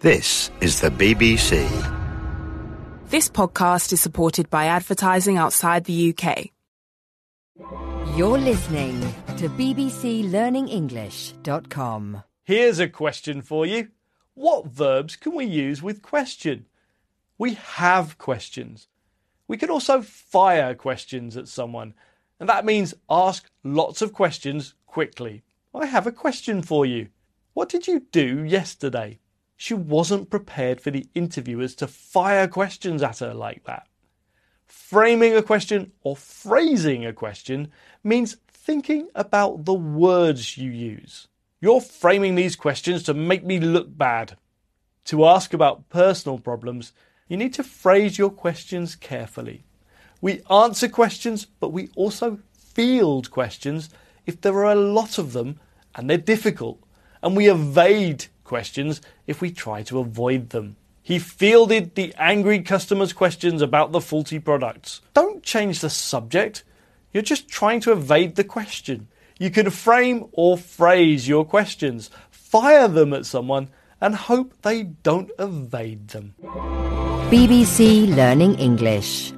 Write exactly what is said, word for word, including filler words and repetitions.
This is the B B C. This podcast is supported by advertising outside the U K. You're listening to B B C Learning English dot com. Here's a question for you. What verbs can we use with question? We have questions. We can also fire questions at someone, and that means ask lots of questions quickly. I have a question for you. What did you do yesterday? She wasn't prepared for the interviewers to fire questions at her like that. Framing a question or phrasing a question means thinking about the words you use. You're framing these questions to make me look bad. To ask about personal problems, you need to phrase your questions carefully. We answer questions, but we also field questions if there are a lot of them and they're difficult. And we evade questions if we try to avoid them. He fielded the angry customers' questions about the faulty products. Don't change the subject. You're just trying to evade the question. You can frame or phrase your questions, fire them at someone, and hope they don't evade them. B B C Learning English.